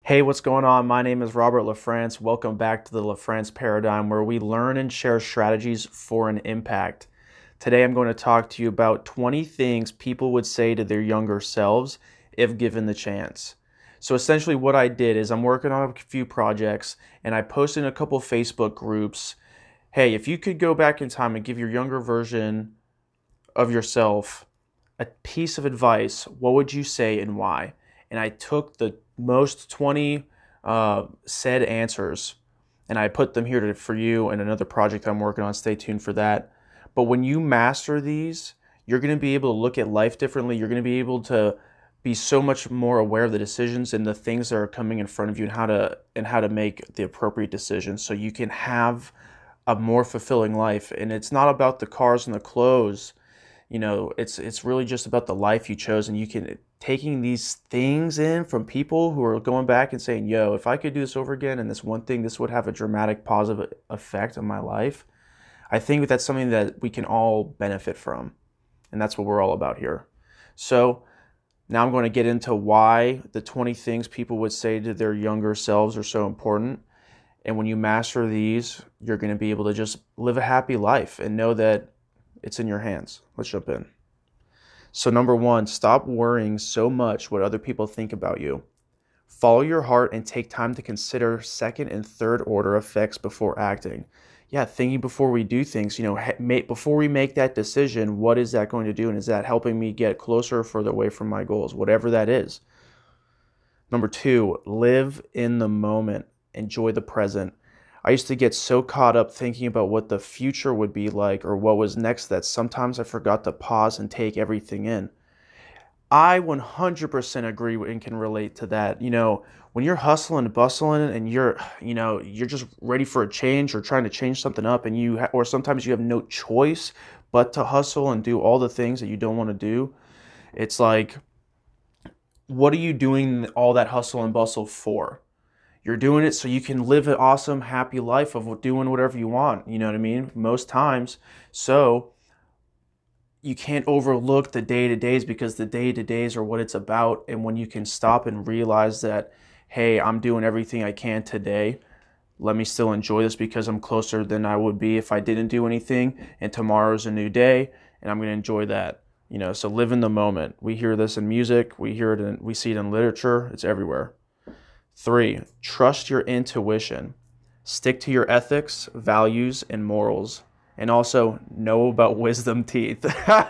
Hey, what's going on? My name is Robert LaFrance. Welcome back to the LaFrance Paradigm, where we learn and share strategies for an impact. Today, I'm going to talk to you about 20 things people would say to their younger selves if given the chance. So essentially what I did is I'm working on a few projects and I posted in a couple Facebook groups, hey, if you could go back in time and give your younger version of yourself a piece of advice, what would you say and why? And I took the most 20 said answers and I put them here for you and another project I'm working on. Stay tuned for that. But when you master these, you're going to be able to look at life differently. You're going to be able to be so much more aware of the decisions and the things that are coming in front of you and how to make the appropriate decisions so you can have a more fulfilling life. And it's not about the cars and the clothes. It's really just about the life you chose, and you can taking these things in from people who are going back and saying, yo, if I could do this over again and this one thing, this would have a dramatic positive effect on my life. I think that's something that we can all benefit from, and that's what we're all about here. So now I'm going to get into why the 20 things people would say to their younger selves are so important. And when you master these, you're going to be able to just live a happy life and know that it's in your hands. Let's jump in. So number one, stop worrying so much what other people think about you. Follow your heart and take time to consider second and third order effects before acting. Yeah, thinking before we do things, before we make that decision, what is that going to do? And is that helping me get closer or further away from my goals? Whatever that is. Number two, live in the moment. Enjoy the present. I used to get so caught up thinking about what the future would be like or what was next that sometimes I forgot to pause and take everything in. I 100% agree and can relate to that. When you're hustling and bustling and you're just ready for a change or trying to change something up and or sometimes you have no choice but to hustle and do all the things that you don't want to do. It's like, what are you doing all that hustle and bustle for? You're doing it so you can live an awesome, happy life of doing whatever you want. You know what I mean? Most times. So you can't overlook the day-to-days because the day-to-days are what it's about. And when you can stop and realize that, hey, I'm doing everything I can today. Let me still enjoy this because I'm closer than I would be if I didn't do anything. And tomorrow's a new day and I'm going to enjoy that. So live in the moment. We hear this in music. We see it in literature. It's everywhere. 3, trust your intuition. Stick to your ethics, values, and morals. And also know about wisdom teeth.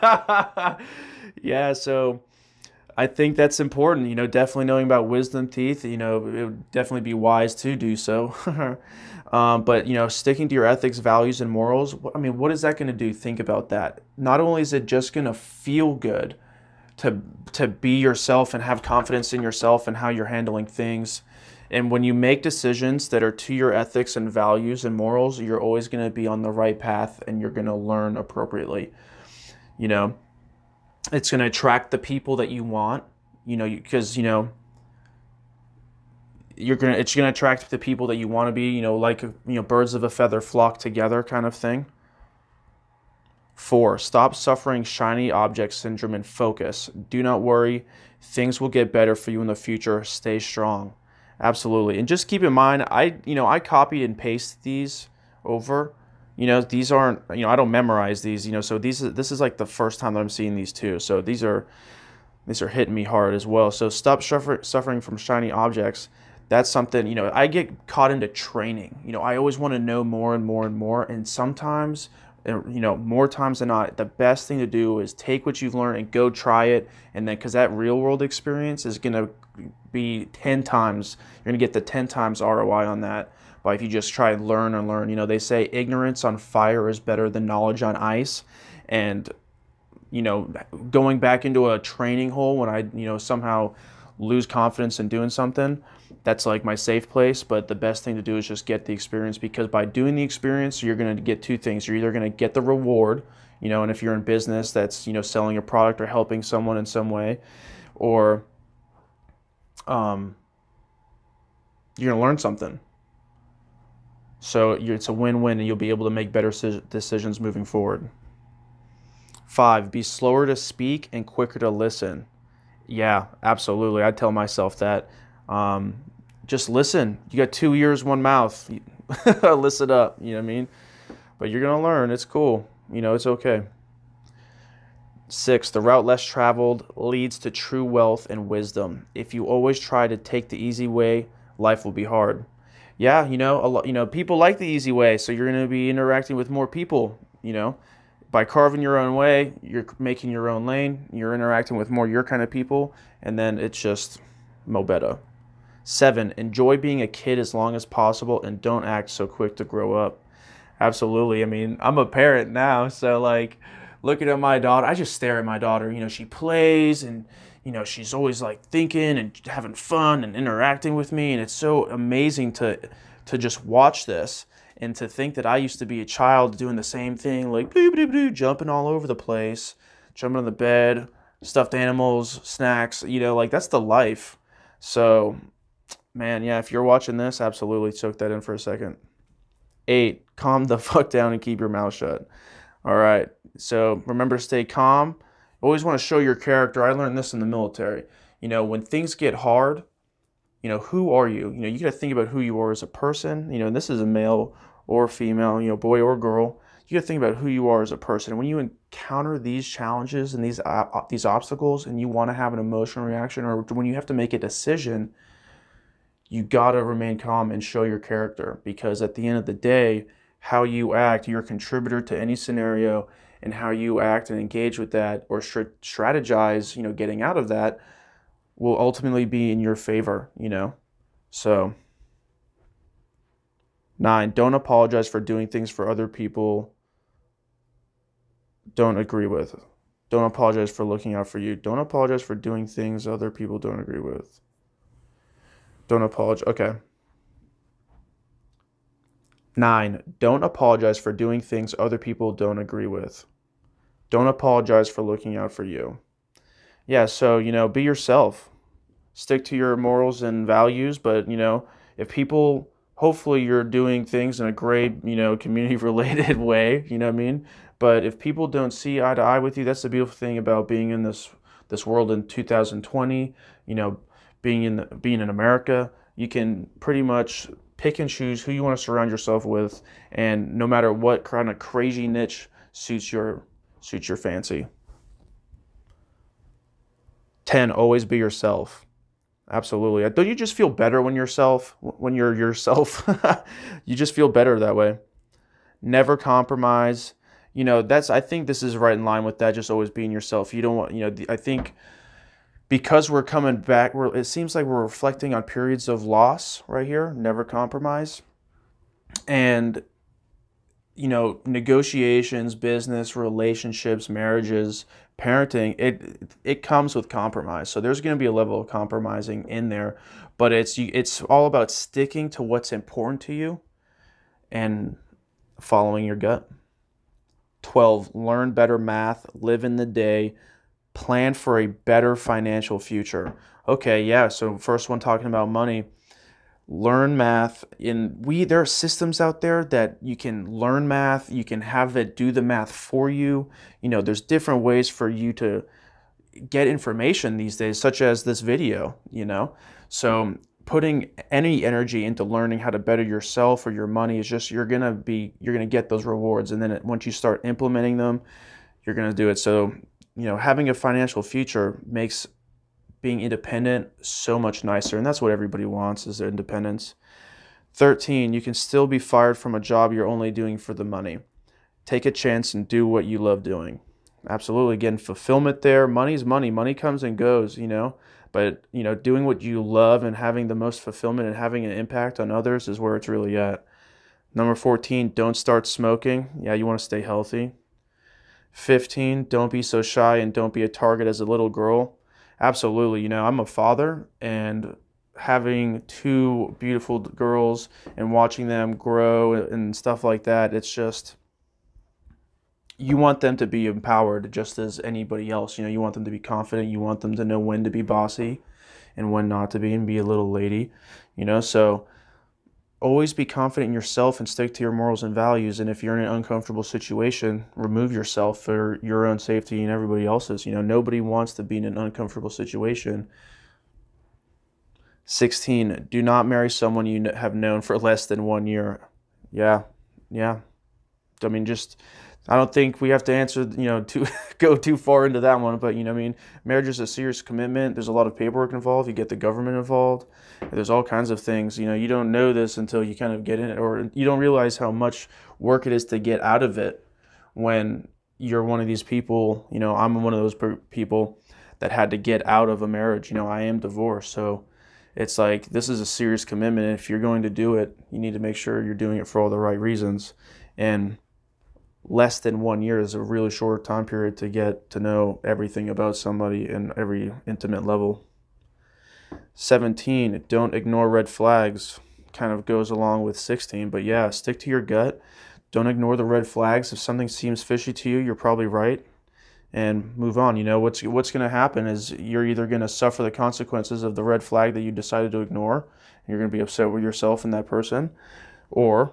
Yeah, so I think that's important. Definitely knowing about wisdom teeth. It would definitely be wise to do so. But sticking to your ethics, values, and morals. What is that going to do? Think about that. Not only is it just going to feel good to be yourself and have confidence in yourself and how you're handling things. And when you make decisions that are to your ethics and values and morals, you're always going to be on the right path and you're going to learn appropriately. It's going to attract the people that you want, because, it's going to attract the people that you want to be, like, birds of a feather flock together kind of thing. 4, stop suffering shiny object syndrome and focus. Do not worry. Things will get better for you in the future. Stay strong. Absolutely. And just keep in mind, I copy and paste these over. These aren't, I don't memorize these, so this is like the first time that I'm seeing these too. So these are hitting me hard as well. So stop suffering from shiny objects. That's something, I get caught into training. I always want to know more and more and more. And sometimes, more times than not, the best thing to do is take what you've learned and go try it. And then, because that real world experience is going to be 10 times, you're going to get the 10 times ROI on that. But if you just try and learn and learn, they say ignorance on fire is better than knowledge on ice. And, going back into a training hole when I, somehow lose confidence in doing something, that's like my safe place. But the best thing to do is just get the experience, because by doing the experience, you're going to get two things. You're either going to get the reward, and if you're in business, that's, selling a product or helping someone in some way, or you're going to learn something. So it's a win-win and you'll be able to make better decisions moving forward. 5, be slower to speak and quicker to listen. Yeah, absolutely. I tell myself that. just listen. You got 2 ears, one mouth. Listen up, you know what I mean? But you're going to learn. It's cool. You know, it's okay. 6, the route less traveled leads to true wealth and wisdom. If you always try to take the easy way, life will be hard. Yeah, people like the easy way, so you're going to be interacting with more people, by carving your own way, you're making your own lane, you're interacting with more your kind of people, and then it's just mo better. 7, enjoy being a kid as long as possible and don't act so quick to grow up. Absolutely. I mean, I'm a parent now, so like looking at my daughter, I just stare at my daughter. She plays and, she's always like thinking and having fun and interacting with me. And it's so amazing to just watch this and to think that I used to be a child doing the same thing, like jumping all over the place, jumping on the bed, stuffed animals, snacks, like that's the life. So, man, yeah, if you're watching this, absolutely soak that in for a second. 8, calm the fuck down and keep your mouth shut. All right, so remember to stay calm. Always want to show your character. I learned this in the military. When things get hard, who are you? You got to think about who you are as a person. And this is a male or female, boy or girl. You got to think about who you are as a person. And when you encounter these challenges and these obstacles and you want to have an emotional reaction, or when you have to make a decision, you got to remain calm and show your character, because at the end of the day, how you act, you're a contributor to any scenario, and how you act and engage with that or strategize, getting out of that will ultimately be in your favor, So 9, don't apologize for doing things for other people don't agree with. Don't apologize for looking out for you. Don't apologize for doing things other people don't agree with. Don't apologize. Okay. 9, don't apologize for doing things other people don't agree with. Don't apologize for looking out for you. Yeah, so, be yourself. Stick to your morals and values, but, if people, hopefully you're doing things in a great, community-related way, you know what I mean? But if people don't see eye to eye with you, that's the beautiful thing about being in this world in 2020, being in America. You can pretty much pick and choose who you want to surround yourself with, and no matter what kind of crazy niche suits your fancy. 10, always be yourself. Absolutely. Don't you just feel better when you're yourself? You just feel better that way. Never compromise. I think this is right in line with that, just always being yourself. You don't want, I think because we're coming back, it seems like we're reflecting on periods of loss right here. Never compromise. And, negotiations, business, relationships, marriages, parenting, it comes with compromise. So there's going to be a level of compromising in there, but it's all about sticking to what's important to you and following your gut. 12, learn better math, live in the day, plan for a better financial future. Okay, yeah, so first one talking about money. Learn math. There are systems out there that you can learn math. You can have it do the math for you. There's different ways for you to get information these days, such as this video, So putting any energy into learning how to better yourself or your money is just, you're gonna get those rewards. And then once you start implementing them, you're gonna do it. So, having a financial future makes being independent so much nicer, and that's what everybody wants, is their independence. 13, you can still be fired from a job you're only doing for the money. Take a chance and do what you love doing. Absolutely. Again, fulfillment there. Money's money. Money comes and goes, but, doing what you love and having the most fulfillment and having an impact on others is where it's really at. Number 14, don't start smoking. Yeah, you want to stay healthy. 15, don't be so shy and don't be a target as a little girl. Absolutely. I'm a father, and having 2 beautiful girls and watching them grow and stuff like that, it's just, you want them to be empowered just as anybody else. You want them to be confident. You want them to know when to be bossy and when not to be, and be a little lady, so always be confident in yourself and stick to your morals and values. And if you're in an uncomfortable situation, remove yourself for your own safety and everybody else's. Nobody wants to be in an uncomfortable situation. 16, do not marry someone you have known for less than 1 year. Yeah, yeah. I mean, just I don't think we have to answer, to go too far into that one, but I mean, marriage is a serious commitment. There's a lot of paperwork involved. You get the government involved. There's all kinds of things. You don't know this until you kind of get in it, or you don't realize how much work it is to get out of it when you're one of these people. I'm one of those people that had to get out of a marriage. I am divorced, so it's like this is a serious commitment. If you're going to do it, you need to make sure you're doing it for all the right reasons. And less than 1 year is a really short time period to get to know everything about somebody in every intimate level. 17, don't ignore red flags. Kind of goes along with 16, but yeah, stick to your gut. Don't ignore the red flags. If something seems fishy to you, you're probably right, and move on. What's going to happen is you're either going to suffer the consequences of the red flag that you decided to ignore, and you're going to be upset with yourself and that person, or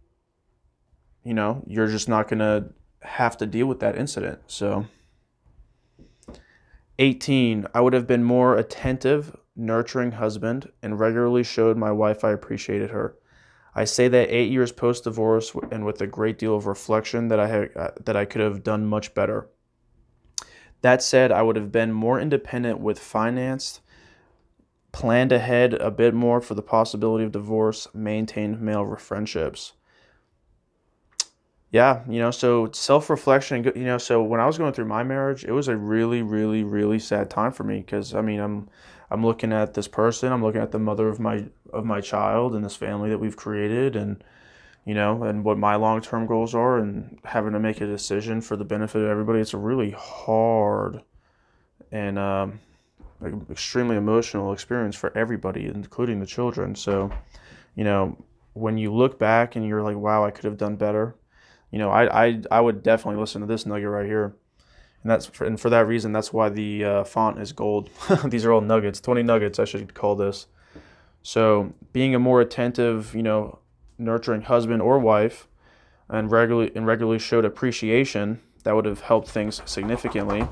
you're just not going to have to deal with that incident. So 18, I would have been more attentive, nurturing husband, and regularly showed my wife I appreciated her. I say that 8 years post-divorce and with a great deal of reflection that I could have done much better. That said, I would have been more independent with finance, planned ahead a bit more for the possibility of divorce, maintained male friendships. Yeah, so self-reflection, so when I was going through my marriage, it was a really, really, really sad time for me because, I mean, I'm looking at this person, I'm looking at the mother of my child and this family that we've created, and, and what my long-term goals are, and having to make a decision for the benefit of everybody. It's a really hard and extremely emotional experience for everybody, including the children. So, when you look back and you're like, wow, I could have done better. I would definitely listen to this nugget right here, and for that reason, that's why the font is gold. These are all nuggets, 20 nuggets, I should call this. So, being a more attentive, nurturing husband or wife, and regularly showed appreciation, that would have helped things significantly.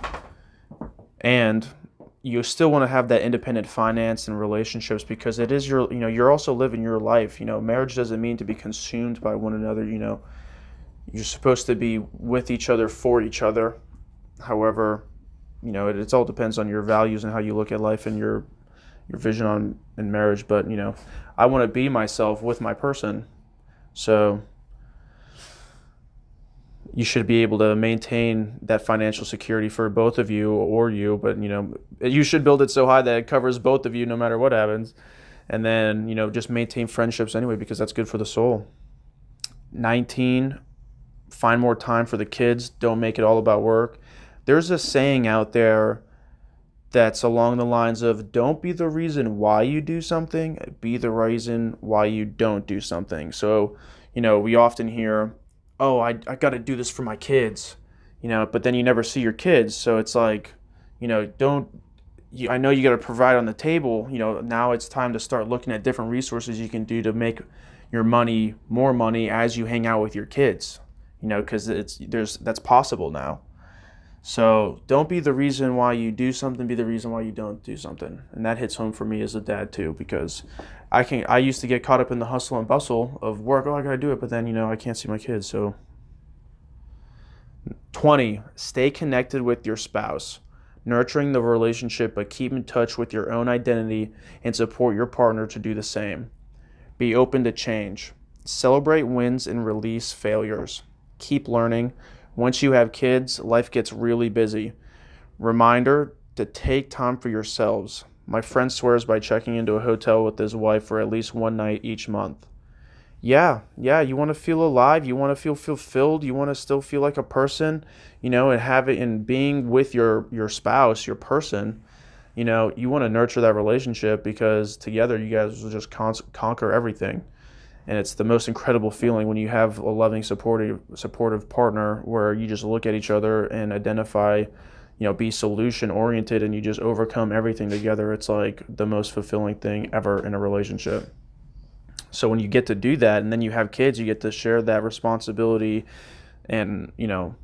And you still want to have that independent finance and relationships because it is you're also living your life. Marriage doesn't mean to be consumed by one another. You're supposed to be with each other for each other. However, it all depends on your values and how you look at life and your vision in marriage. But, I want to be myself with my person. So you should be able to maintain that financial security for both of you or you. But, you should build it so high that it covers both of you no matter what happens. And then, just maintain friendships anyway because that's good for the soul. 19, find more time for the kids. Don't make it all about work. There's a saying out there that's along the lines of don't be the reason why you do something, be the reason why you don't do something. So, we often hear, oh, I got to do this for my kids, but then you never see your kids. So it's like, I know you got to provide on the table. Now it's time to start looking at different resources you can do to make your money more money as you hang out with your kids. Because that's possible now. So don't be the reason why you do something, be the reason why you don't do something. And that hits home for me as a dad too, because I used to get caught up in the hustle and bustle of work. Oh, I gotta do it, but then I can't see my kids. So 20, stay connected with your spouse, nurturing the relationship, but keep in touch with your own identity and support your partner to do the same. Be open to change. Celebrate wins and release failures. Keep learning. Once you have kids, life gets really busy. Reminder to take time for yourselves. My friend swears by checking into a hotel with his wife for at least one night each month. Yeah, you want to feel alive, you want to feel fulfilled, you want to still feel like a person, and have it in being with your spouse, your person. You want to nurture that relationship because together you guys will just conquer everything. And it's the most incredible feeling when you have a loving, supportive partner where you just look at each other and identify, be solution-oriented, and you just overcome everything together. It's like the most fulfilling thing ever in a relationship. So when you get to do that and then you have kids, you get to share that responsibility and,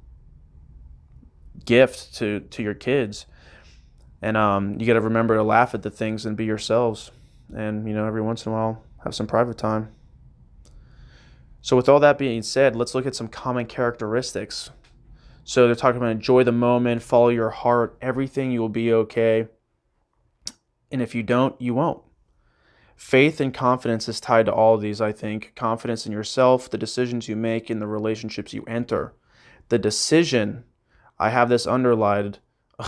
gift to your kids. And you got to remember to laugh at the things and be yourselves. and, you know, every once in a while, have some private time. So with all that being said, let's look at some common characteristics. So they're talking about enjoy the moment, follow your heart, everything, you will be okay. And if you don't, you won't. Faith and confidence is tied to all of these, I think. Confidence in yourself, the decisions you make, and the relationships you enter. The decision, I have this underlined,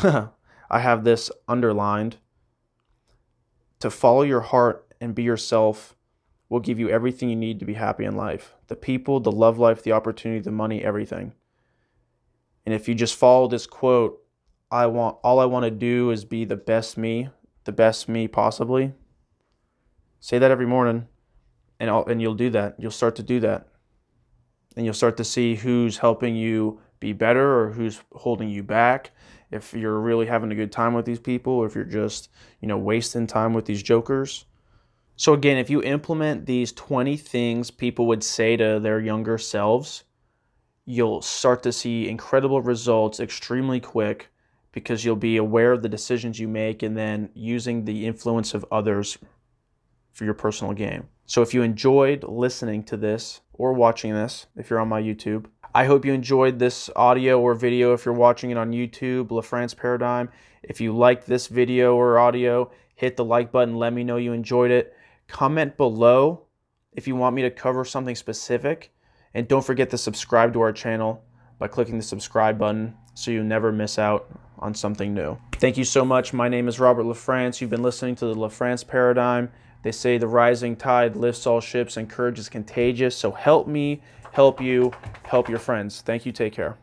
to follow your heart and be yourself will give you everything you need to be happy in life. The people, the love life, the opportunity, the money, everything. And if you just follow this quote, all I want to do is be the best me possibly. Say that every morning, and you'll do that. You'll start to do that. And you'll start to see who's helping you be better or who's holding you back. If you're really having a good time with these people, or if you're just, you know, wasting time with these jokers. So again, if you implement these 20 things people would say to their younger selves, you'll start to see incredible results extremely quick, because you'll be aware of the decisions you make and then using the influence of others for your personal gain. So if you enjoyed listening to this or watching this, if you're on my YouTube, I hope you enjoyed this audio or video if you're watching it on YouTube, LaFrance Paradigm. If you liked this video or audio, hit the like button. Let me know you enjoyed it. Comment below if you want me to cover something specific. And don't forget to subscribe to our channel by clicking the subscribe button so you never miss out on something new. Thank you so much. My name is Robert LaFrance. You've been listening to the LaFrance Paradigm. They say the rising tide lifts all ships and courage is contagious. So help me, help you, help your friends. Thank you. Take care.